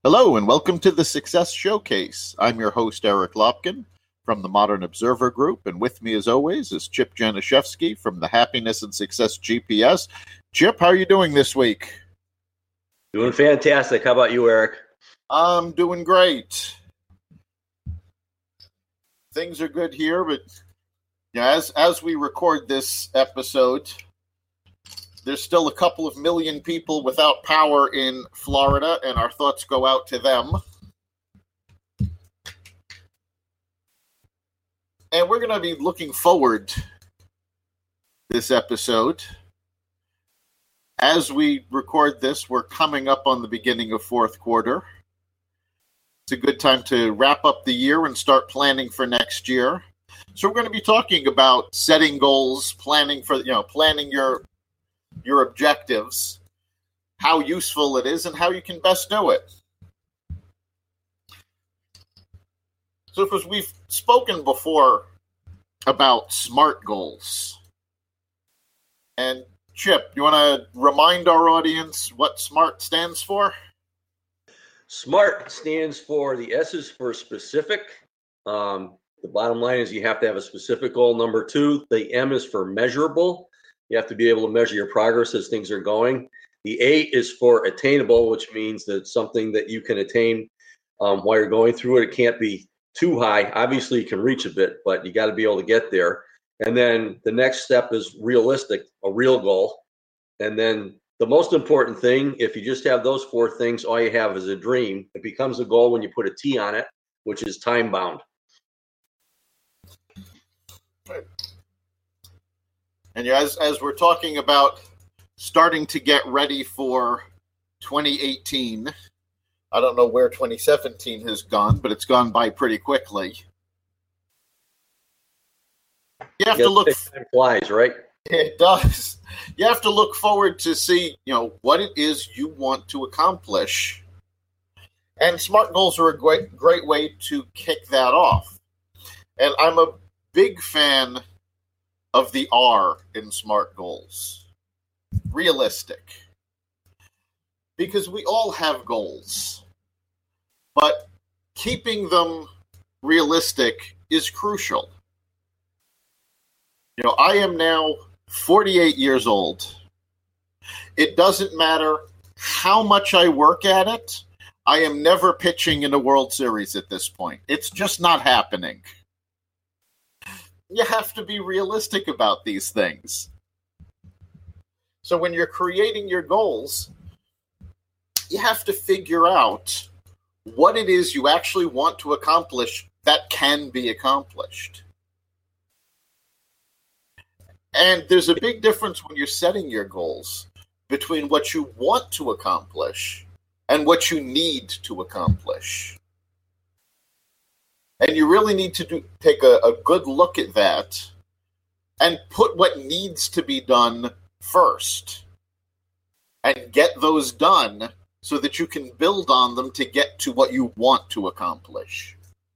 Hello and welcome to the Success Showcase. I'm your host, Eric Lopkin from the Modern Observer Group, and with me as always is Chip Januszewski from the Happiness and Success GPS. Chip, how are you doing this week? Doing fantastic. How about you, Eric? I'm doing great. Things are good here, but as we record this episode, there's still a couple of million people without power in Florida, and our thoughts go out to them. And we're going to be looking forward this episode. As we record this, we're coming up on the beginning of fourth quarter. It's a good time to wrap up the year and start planning for next year. So we're going to be talking about setting goals, planning your objectives, how useful it is, and how you can best do it. So, because we've spoken before about SMART goals. And Chip, you want to remind our audience what SMART stands for? SMART stands for, the S is for specific. The bottom line is you have to have a specific goal. Number two, the M is for measurable. You have to be able to measure your progress as things are going. The A is for attainable, which means that it's something that you can attain while you're going through it. It can't be too high. Obviously, you can reach a bit, but you got to be able to get there. And then the next step is realistic, a real goal. And then the most important thing, if you just have those four things, all you have is a dream. It becomes a goal when you put a T on it, which is time bound. Right. And as we're talking about starting to get ready for 2018, I don't know where 2017 has gone, but it's gone by pretty quickly. You have to look. Time flies, right? It does. You have to look forward to see, what it is you want to accomplish. And SMART goals are a great way to kick that off. And I'm a big fan of the R in SMART goals. Realistic. Because we all have goals. But keeping them realistic is crucial. I am now 48 years old. It doesn't matter how much I work at it. I am never pitching in a World Series at this point. It's just not happening. You have to be realistic about these things. So when you're creating your goals, you have to figure out what it is you actually want to accomplish that can be accomplished. And there's a big difference when you're setting your goals between what you want to accomplish and what you need to accomplish. And you really need to take a good look at that and put what needs to be done first and get those done so that you can build on them to get to what you want to accomplish.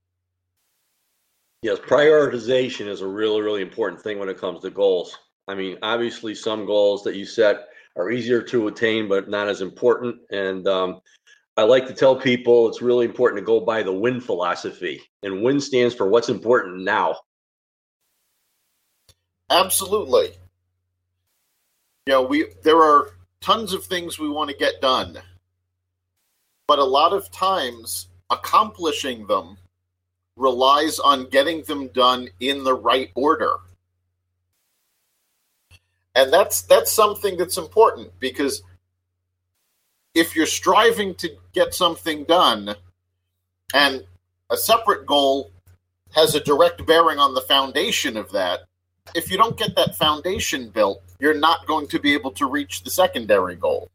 Yes, prioritization is a really, really important thing when it comes to goals. I mean, obviously some goals that you set are easier to attain, but not as important. And I like to tell people it's really important to go by the WIN philosophy. And WIN stands for what's important now. Absolutely. There are tons of things we want to get done. But a lot of times, accomplishing them relies on getting them done in the right order. And that's something that's important, because if you're striving to get something done and a separate goal has a direct bearing on the foundation of that, if you don't get that foundation built, you're not going to be able to reach the secondary goal.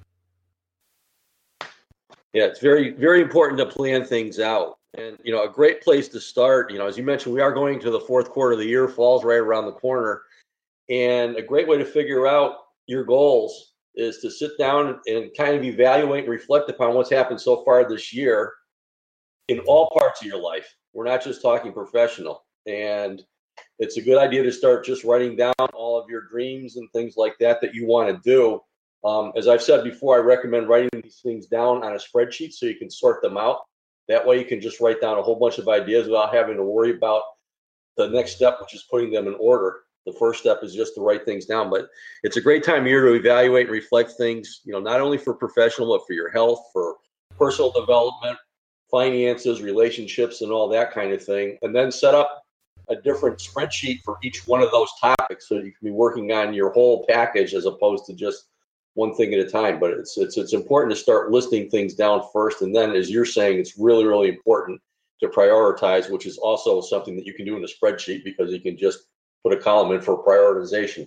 Yeah, it's very, very important to plan things out. And, a great place to start, as you mentioned, we are going to the fourth quarter of the year, fall's right around the corner. And a great way to figure out your goals is to sit down and kind of evaluate and reflect upon what's happened so far this year in all parts of your life. We're not just talking professional. And it's a good idea to start just writing down all of your dreams and things like that you want to do. As I've said before, I recommend writing these things down on a spreadsheet so you can sort them out. That way you can just write down a whole bunch of ideas without having to worry about the next step, which is putting them in order. The first step is just to write things down. But it's a great time of year to evaluate and reflect things, not only for professional, but for your health, for personal development, finances, relationships, and all that kind of thing. And then set up a different spreadsheet for each one of those topics so you can be working on your whole package as opposed to just one thing at a time. But it's important to start listing things down first. And then, as you're saying, it's really, really important to prioritize, which is also something that you can do in a spreadsheet because you can just put a column in for prioritization.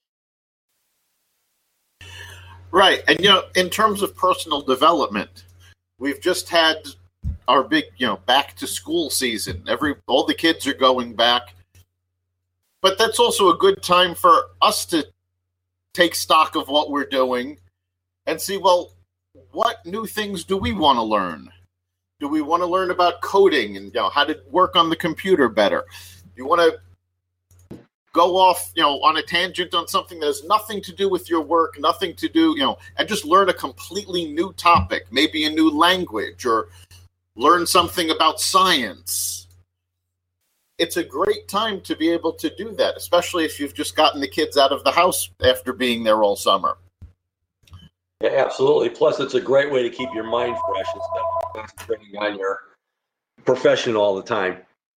Right. And, in terms of personal development, we've just had our big, back to school season. All the kids are going back. But that's also a good time for us to take stock of what we're doing and see, well, what new things do we want to learn? Do we want to learn about coding and how to work on the computer better? Do you want to go off, on a tangent on something that has nothing to do with your work, nothing to do, and just learn a completely new topic, maybe a new language, or learn something about science? It's a great time to be able to do that, especially if you've just gotten the kids out of the house after being there all summer. Yeah, absolutely. Plus, it's a great way to keep your mind fresh instead of concentrating on your profession all the time.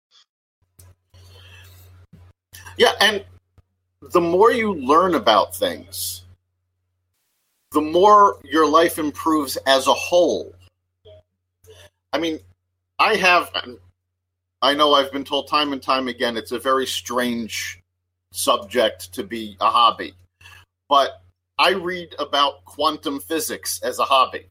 Yeah, and the more you learn about things, the more your life improves as a whole. I mean, I know I've been told time and time again, it's a very strange subject to be a hobby. But I read about quantum physics as a hobby.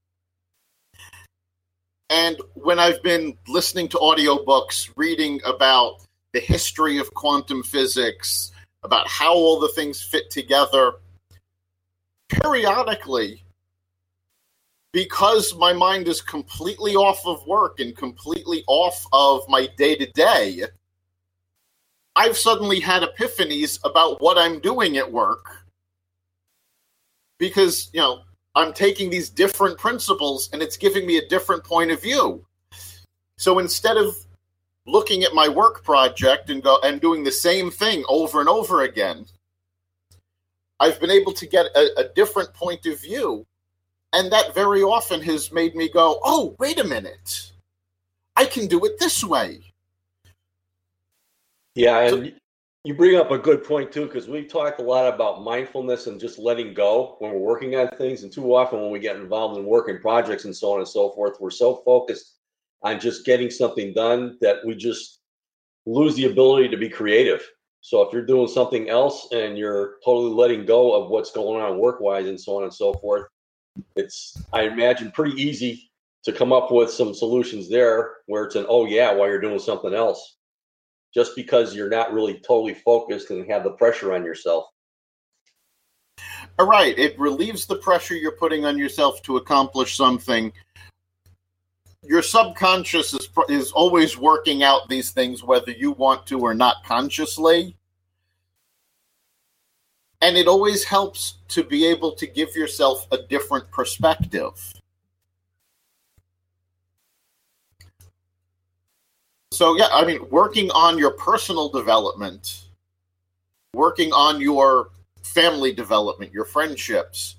And when I've been listening to audiobooks, reading about the history of quantum physics, about how all the things fit together, periodically, because my mind is completely off of work and completely off of my day-to-day, I've suddenly had epiphanies about what I'm doing at work because, I'm taking these different principles and it's giving me a different point of view. So instead of looking at my work project and doing the same thing over and over again, I've been able to get a different point of view. And that very often has made me go, oh, wait a minute. I can do it this way. Yeah, and you bring up a good point, too, because we talk a lot about mindfulness and just letting go when we're working on things. And too often when we get involved in work and projects and so on and so forth, we're so focused on just getting something done that we just lose the ability to be creative. So if you're doing something else and you're totally letting go of what's going on work-wise and so on and so forth, it's, I imagine, pretty easy to come up with some solutions there where it's while you're doing something else, just because you're not really totally focused and have the pressure on yourself. All right. It relieves the pressure you're putting on yourself to accomplish something. Your subconscious is always working out these things, whether you want to or not consciously. And it always helps to be able to give yourself a different perspective. So, working on your personal development, working on your family development, your friendships,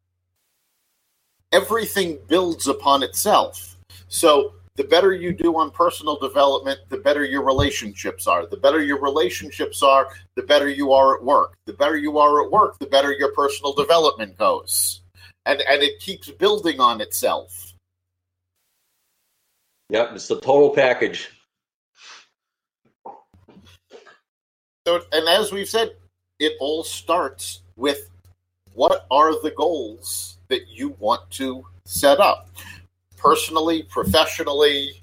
everything builds upon itself. So the better you do on personal development, the better your relationships are. The better your relationships are, the better you are at work. The better you are at work, the better your personal development goes. And it keeps building on itself. Yep, it's the total package. So, and as we've said, it all starts with what are the goals that you want to set up? Personally, professionally.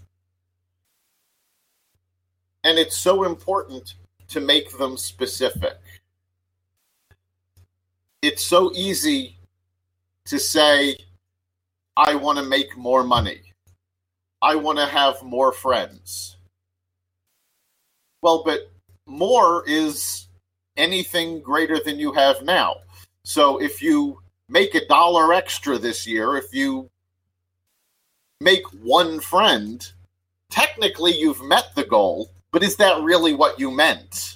And it's so important to make them specific. It's so easy to say, I want to make more money. I want to have more friends. Well, but more is anything greater than you have now. So if you make $1 extra this year if you make one friend, technically you've met the goal, but is that really what you meant?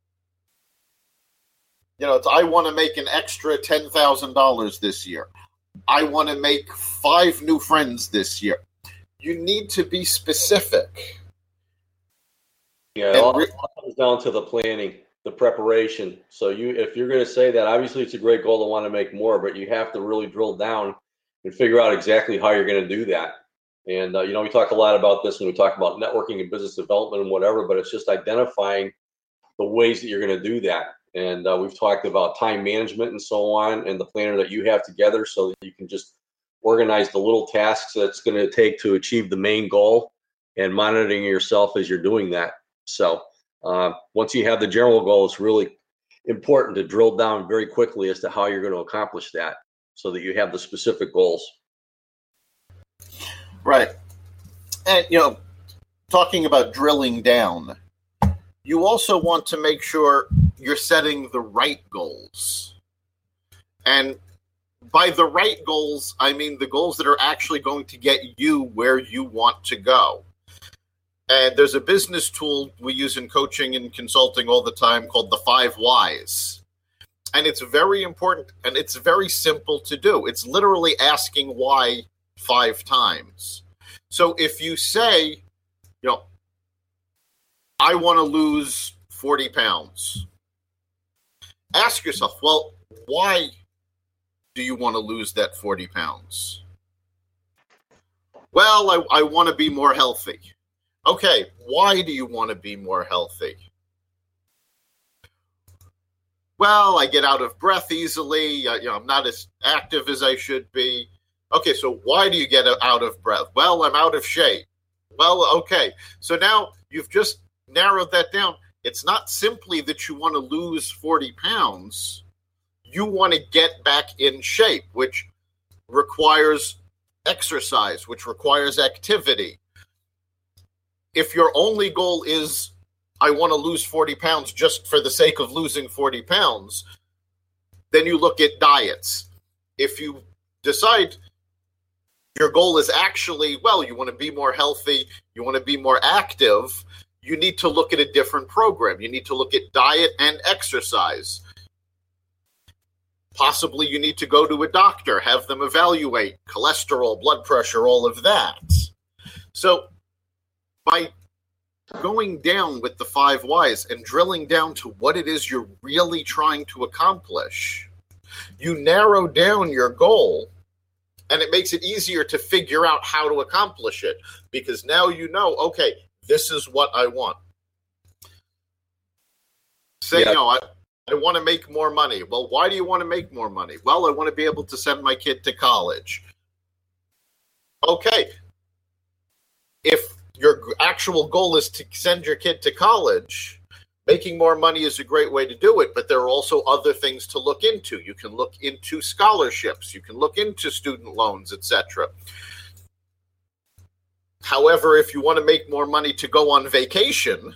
It's I want to make an extra $10,000 this year. I want to make 5 new friends this year. You need to be specific. Yeah, it all comes down to the planning, the preparation. So if you're going to say that, obviously it's a great goal to want to make more, but you have to really drill down and figure out exactly how you're going to do that. And, we talk a lot about this when we talk about networking and business development and whatever, but it's just identifying the ways that you're going to do that. And we've talked about time management and so on, and the planner that you have together so that you can just organize the little tasks that it's going to take to achieve the main goal and monitoring yourself as you're doing that. So once you have the general goal, it's really important to drill down very quickly as to how you're going to accomplish that so that you have the specific goals. Right. And, talking about drilling down, you also want to make sure you're setting the right goals. And by the right goals, I mean the goals that are actually going to get you where you want to go. And there's a business tool we use in coaching and consulting all the time called the 5 Whys. And it's very important and it's very simple to do. It's literally asking why 5 times. So if you say, I want to lose 40 pounds, ask yourself, well, why do you want to lose that 40 pounds? Well, I want to be more healthy. Okay, why do you want to be more healthy? Well, I get out of breath easily. I'm not as active as I should be. Okay, so why do you get out of breath? Well, I'm out of shape. Well, okay. So now you've just narrowed that down. It's not simply that you want to lose 40 pounds. You want to get back in shape, which requires exercise, which requires activity. If your only goal is, I want to lose 40 pounds just for the sake of losing 40 pounds, then you look at diets. If you decide your goal is actually, you want to be more healthy, you want to be more active, you need to look at a different program. You need to look at diet and exercise. Possibly you need to go to a doctor, have them evaluate cholesterol, blood pressure, all of that. So by going down with the 5 Whys and drilling down to what it is you're really trying to accomplish, you narrow down your goal, and it makes it easier to figure out how to accomplish it, because now okay, this is what I want. Say, I want to make more money. Well, why do you want to make more money? Well, I want to be able to send my kid to college. Okay. If your actual goal is to send your kid to college, making more money is a great way to do it, but there are also other things to look into. You can look into scholarships. You can look into student loans, etc. However, if you want to make more money to go on vacation,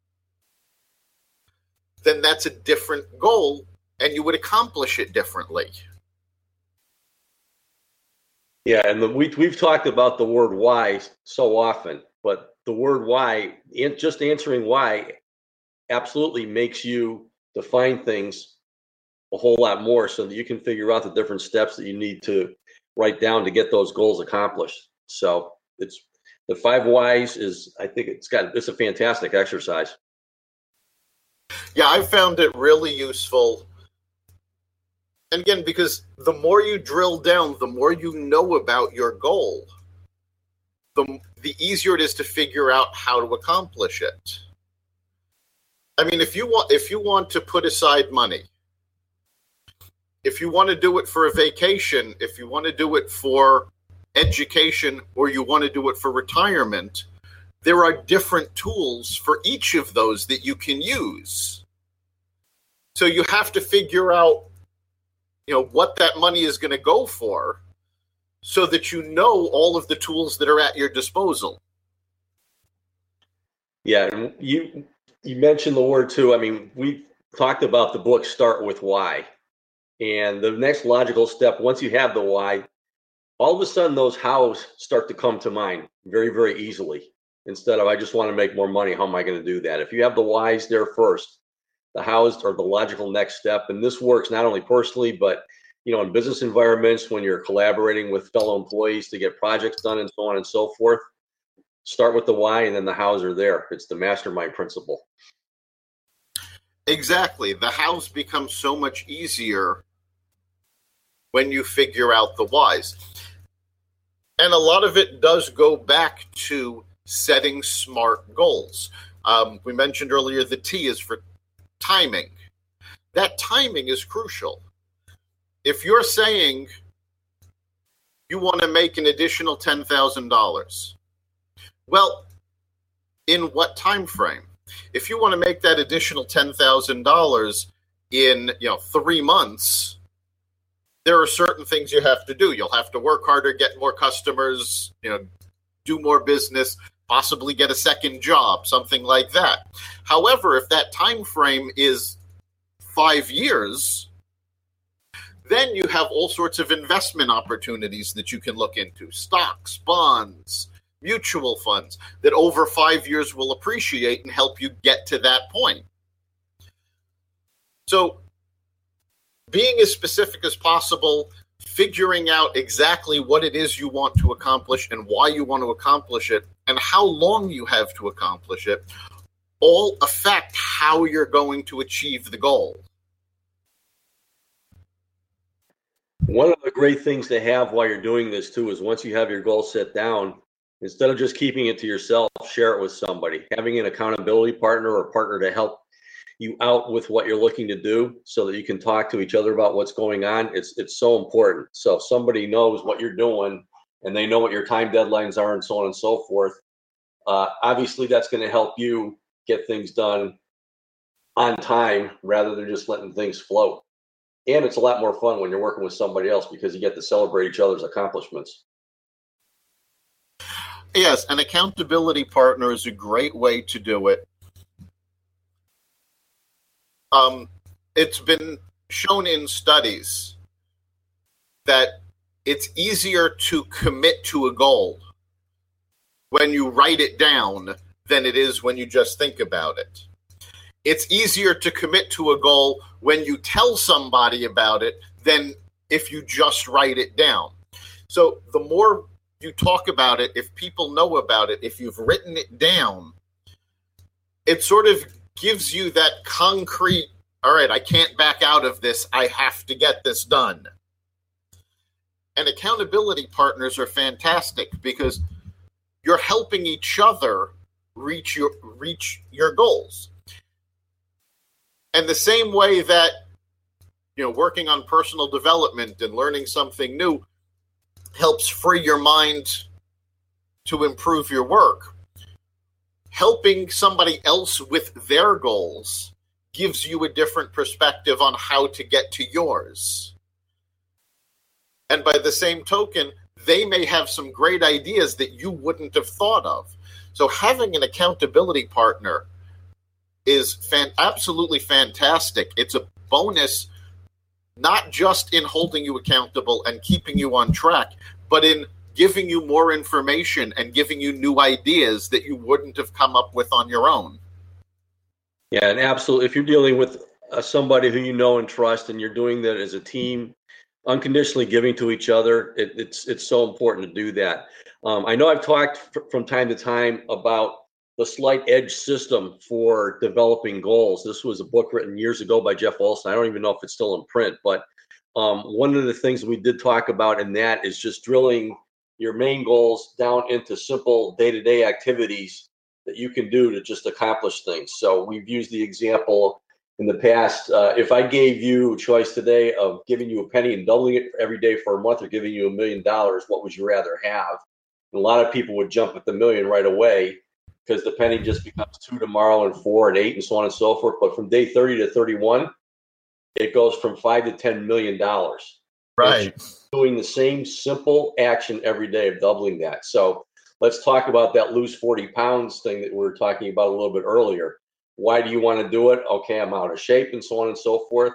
then that's a different goal, and you would accomplish it differently. Yeah, and we've talked about the word why so often, but the word why, just answering why, absolutely makes you define things a whole lot more so that you can figure out the different steps that you need to write down to get those goals accomplished. So it's the 5 Whys is, I think it's a fantastic exercise. Yeah, I found it really useful. And again, because the more you drill down, the more you know about your goal, the easier it is to figure out how to accomplish it. I mean, if you want to put aside money, if you want to do it for a vacation, if you want to do it for education, or you want to do it for retirement, there are different tools for each of those that you can use. So you have to figure out, what that money is going to go for so that you know all of the tools that are at your disposal. Yeah, and you mentioned the word too. I mean, we talked about the book Start With Why. And the next logical step, once you have the why, all of a sudden those hows start to come to mind very, very easily. Instead of, I just want to make more money, how am I going to do that? If you have the whys there first, the hows are the logical next step. And this works not only personally, but in business environments, when you're collaborating with fellow employees to get projects done and so on and so forth. Start with the why, and then the hows are there. It's the mastermind principle. Exactly. The hows become so much easier when you figure out the whys. And a lot of it does go back to setting smart goals. We mentioned earlier the T is for timing. That timing is crucial. If you're saying you want to make an additional $10,000, well, in what time frame? If you want to make that additional $10,000 in 3 months, there are certain things you have to do. You'll have to work harder, get more customers, do more business, possibly get a second job, something like that. However, if that time frame is 5 years, then you have all sorts of investment opportunities that you can look into. Stocks, bonds, mutual funds that over 5 years will appreciate and help you get to that point. So being as specific as possible, figuring out exactly what it is you want to accomplish and why you want to accomplish it and how long you have to accomplish it, all affect how you're going to achieve the goal. One of the great things to have while you're doing this too is once you have your goal set down, instead of just keeping it to yourself, share it with somebody. Having an accountability partner or partner to help you out with what you're looking to do so that you can talk to each other about what's going on. It's so important. So if somebody knows what you're doing and they know what your time deadlines are and so on and so forth, obviously that's going to help you get things done on time rather than just letting things float. And it's a lot more fun when you're working with somebody else because you get to celebrate each other's accomplishments. Yes, an accountability partner is a great way to do it. It's been shown in studies that it's easier to commit to a goal when you write it down than it is when you just think about it. It's easier to commit to a goal when you tell somebody about it than if you just write it down. So the more you talk about it, if people know about it, if you've written it down, it sort of gives you that concrete, all right, I can't back out of this. I have to get this done. And accountability partners are fantastic because you're helping each other reach your goals. And the same way that, working on personal development and learning something new helps free your mind to improve your work, helping somebody else with their goals gives you a different perspective on how to get to yours. And by the same token, they may have some great ideas that you wouldn't have thought of. So having an accountability partner is absolutely fantastic. It's a bonus, not just in holding you accountable and keeping you on track, but in giving you more information and giving you new ideas that you wouldn't have come up with on your own. Yeah, and absolutely. If you're dealing with somebody who you know and trust, and you're doing that as a team, unconditionally giving to each other, it's so important to do that. I know I've talked from time to time about the Slight Edge system for developing goals. This was a book written years ago by Jeff Olson. I don't even know if it's still in print, but one of the things we did talk about in that is just drilling your main goals down into simple day-to-day activities that you can do to just accomplish things. So we've used the example in the past. If I gave you a choice today of giving you a penny and doubling it every day for a month or giving you $1 million, what would you rather have? And a lot of people would jump at the million right away because the penny just becomes 2 tomorrow and 4 and 8 and so on and so forth. But from day 30 to 31, it goes from $5 to $10 million. Right. Doing the same simple action every day of doubling that. So let's talk about that lose 40 pounds thing that we were talking about a little bit earlier. Why do you want to do it? Okay, I'm out of shape and so on and so forth.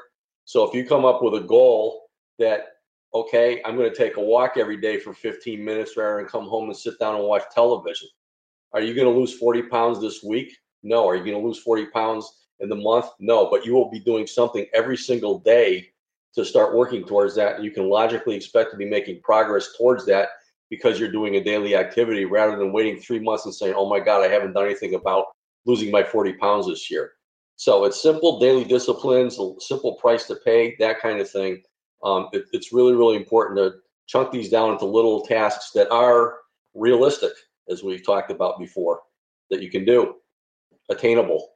So if you come up with a goal that, okay, I'm going to take a walk every day for 15 minutes rather than come home and sit down and watch television. Are you going to lose 40 pounds this week? No. Are you going to lose 40 pounds in the month? No. But you will be doing something every single day to start working towards that. And you can logically expect to be making progress towards that because you're doing a daily activity rather than waiting 3 months and saying, oh my God, I haven't done anything about losing my 40 pounds this year. So it's simple daily disciplines, a simple price to pay, that kind of thing. It's really, really important to chunk these down into little tasks that are realistic, as we've talked about before, that you can do, attainable.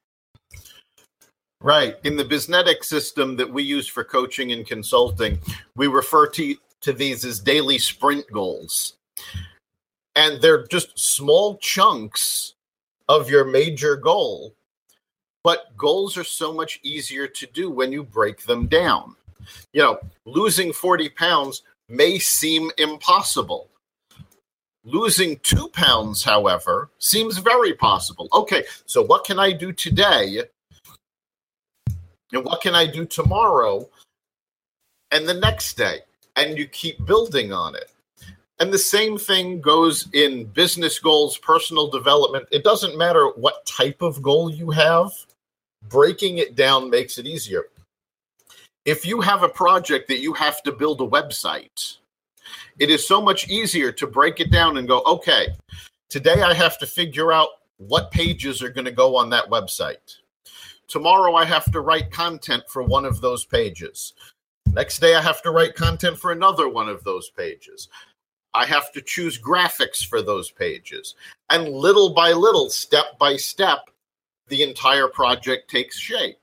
Right. In the Biznetics system that we use for coaching and consulting, we refer to these as daily sprint goals. And they're just small chunks of your major goal. But goals are so much easier to do when you break them down. You know, losing 40 pounds may seem impossible. Losing 2 pounds, however, seems very possible. Okay, so what can I do today? And what can I do tomorrow and the next day? And you keep building on it. And the same thing goes in business goals, personal development. It doesn't matter what type of goal you have. Breaking it down makes it easier. If you have a project that you have to build a website, it is so much easier to break it down and go, okay, today I have to figure out what pages are going to go on that website. Tomorrow I have to write content for one of those pages. Next day I have to write content for another one of those pages. I have to choose graphics for those pages. And little by little, step by step, the entire project takes shape.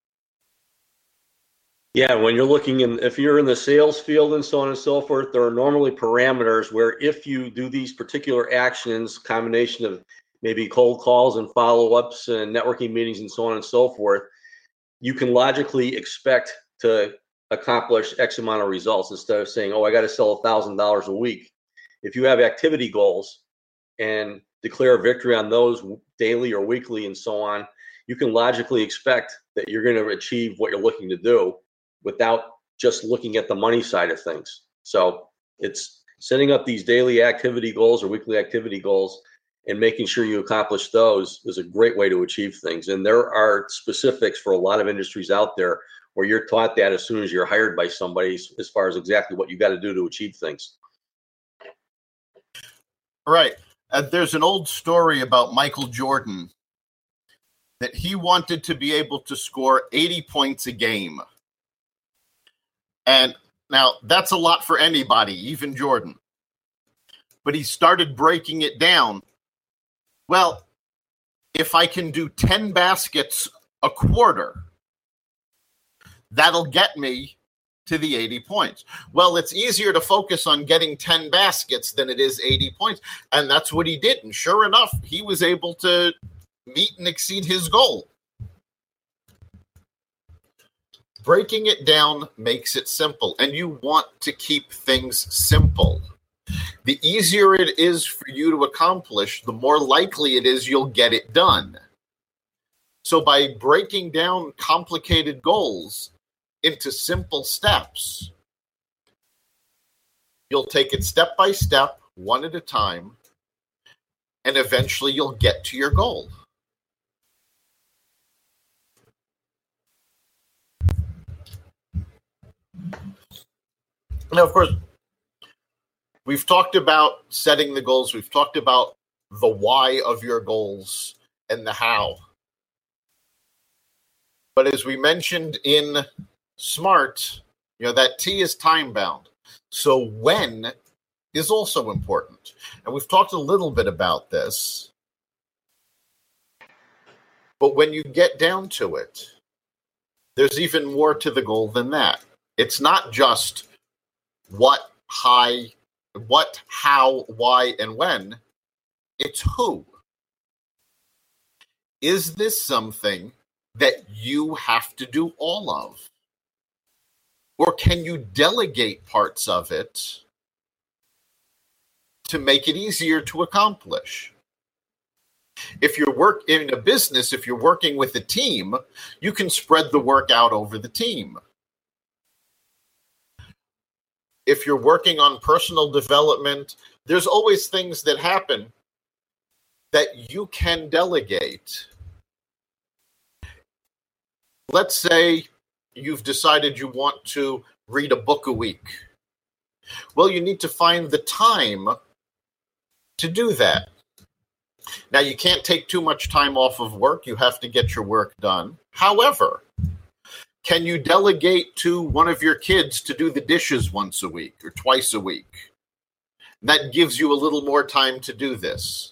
Yeah, when you're looking in, if you're in the sales field and so on and so forth, there are normally parameters where if you do these particular actions, combination of maybe cold calls and follow-ups and networking meetings and so on and so forth, you can logically expect to accomplish X amount of results instead of saying, oh, I got to sell $1,000 a week. If you have activity goals and declare a victory on those daily or weekly and so on, you can logically expect that you're going to achieve what you're looking to do without just looking at the money side of things. So it's setting up these daily activity goals or weekly activity goals and making sure you accomplish those is a great way to achieve things. And there are specifics for a lot of industries out there where you're taught that as soon as you're hired by somebody as far as exactly what you got to do to achieve things. Right. There's an old story about Michael Jordan that he wanted to be able to score 80 points a game. And now that's a lot for anybody, even Jordan. But he started breaking it down. Well, if I can do 10 baskets a quarter, that'll get me to the 80 points. Well, it's easier to focus on getting 10 baskets than it is 80 points. And that's what he did. And sure enough, he was able to meet and exceed his goal. Breaking it down makes it simple. And you want to keep things simple. The easier it is for you to accomplish, the more likely it is you'll get it done. So by breaking down complicated goals into simple steps, you'll take it step by step, one at a time, and eventually you'll get to your goal. Now, of course, we've talked about setting the goals. We've talked about the why of your goals and the how. But as we mentioned in SMART, that T is time bound. So when is also important. And we've talked a little bit about this. But when you get down to it, there's even more to the goal than that. It's not just what, how, why, and when. It's who. Is this something that you have to do all of? Or can you delegate parts of it to make it easier to accomplish? If you're in a business, if you're working with a team, you can spread the work out over the team. if you're working on personal development, there's always things that happen that you can delegate. Let's say you've decided you want to read a book a week. Well, you need to find the time to do that. Now, you can't take too much time off of work. You have to get your work done. However, can you delegate to one of your kids to do the dishes once a week or twice a week? That gives you a little more time to do this.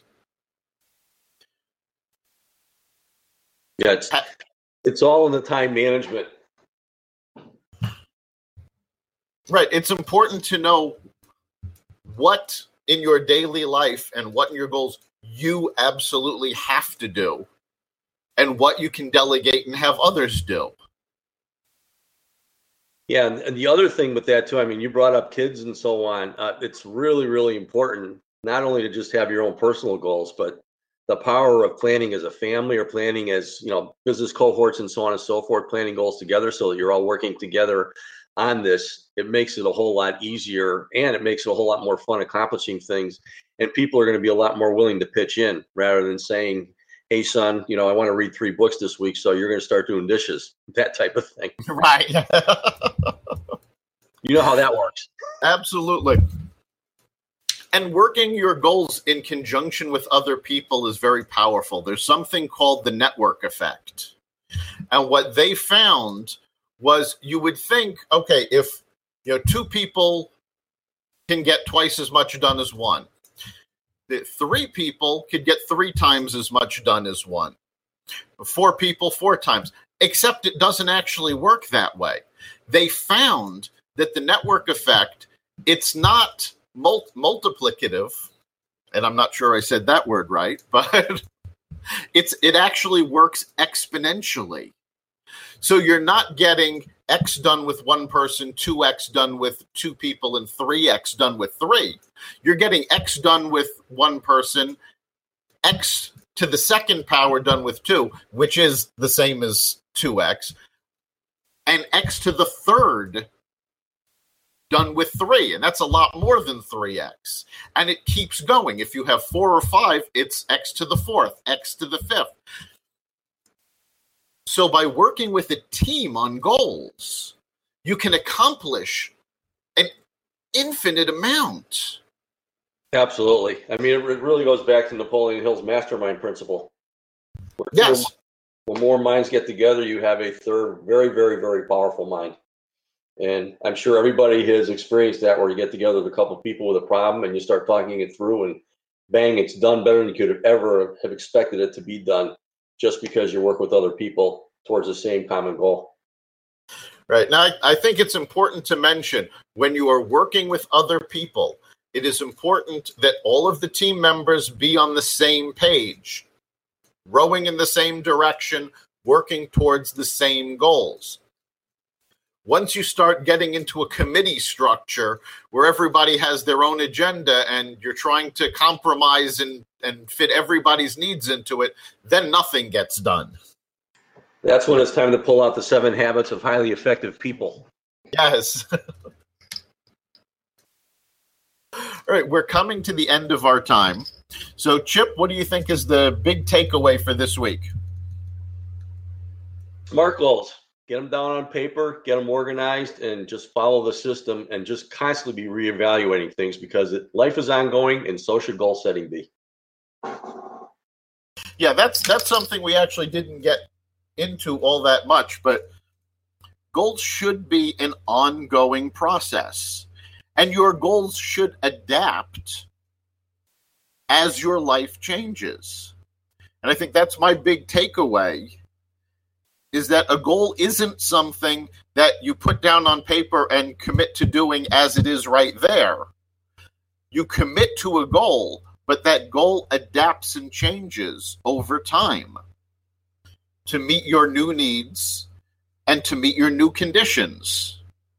Yeah, it's all in the time management. Right. It's important to know what in your daily life and what in your goals you absolutely have to do and what you can delegate and have others do. Yeah, and the other thing with that too, I mean, you brought up kids and so on. It's really, really important not only to just have your own personal goals, but the power of planning as a family or planning as, business cohorts and so on and so forth, planning goals together so that you're all working together on this. It makes it a whole lot easier and it makes it a whole lot more fun accomplishing things. And people are going to be a lot more willing to pitch in rather than saying, hey, son, I want to read 3 books this week, so you're going to start doing dishes, that type of thing. Right. You know how that works. Absolutely. And working your goals in conjunction with other people is very powerful. There's something called the network effect. And what they found was you would think, okay, if 2 people can get twice as much done as one, that 3 people could get 3 times as much done as one. 4 people, 4 times. Except it doesn't actually work that way. They found that the network effect, it's not multiplicative, and I'm not sure I said that word right, but it actually works exponentially. So you're not getting X done with one person, 2X done with 2 people, and 3X done with 3. You're getting X done with one person, X to the second power done with 2, which is the same as 2X, and X to the third done with 3, and that's a lot more than 3X. And it keeps going. If you have 4 or 5, it's X to the 4th, X to the 5th. So by working with a team on goals, you can accomplish an infinite amount. Absolutely. I mean, it really goes back to Napoleon Hill's mastermind principle. Yes. When more minds get together, you have a third very, very, very powerful mind. And I'm sure everybody has experienced that, where you get together with a couple of people with a problem and you start talking it through, and bang, it's done better than you could have ever have expected it to be done, just because you work with other people towards the same common goal. Right. Now, I think it's important to mention, when you are working with other people, it is important that all of the team members be on the same page, rowing in the same direction, working towards the same goals. Once you start getting into a committee structure where everybody has their own agenda and you're trying to compromise and fit everybody's needs into it, then nothing gets done. That's when it's time to pull out the 7 habits of highly effective people. Yes. All right, we're coming to the end of our time. So, Chip, what do you think is the big takeaway for this week? SMART goals. Get them down on paper, get them organized, and just follow the system and just constantly be reevaluating things, because life is ongoing and so should goal setting be. Yeah, that's something we actually didn't get into all that much, but goals should be an ongoing process, and your goals should adapt as your life changes. And I think that's my big takeaway, is that a goal isn't something that you put down on paper and commit to doing as it is right there. You commit to a goal, but that goal adapts and changes over time to meet your new needs and to meet your new conditions.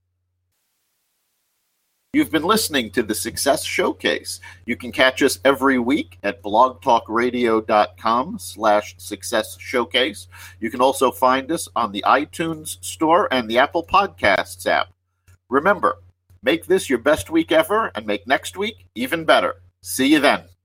You've been listening to the Success Showcase. You can catch us every week at blogtalkradio.com/Success Showcase. You can also find us on the iTunes Store and the Apple Podcasts app. Remember, Make this your best week ever and make next week even better. See you then.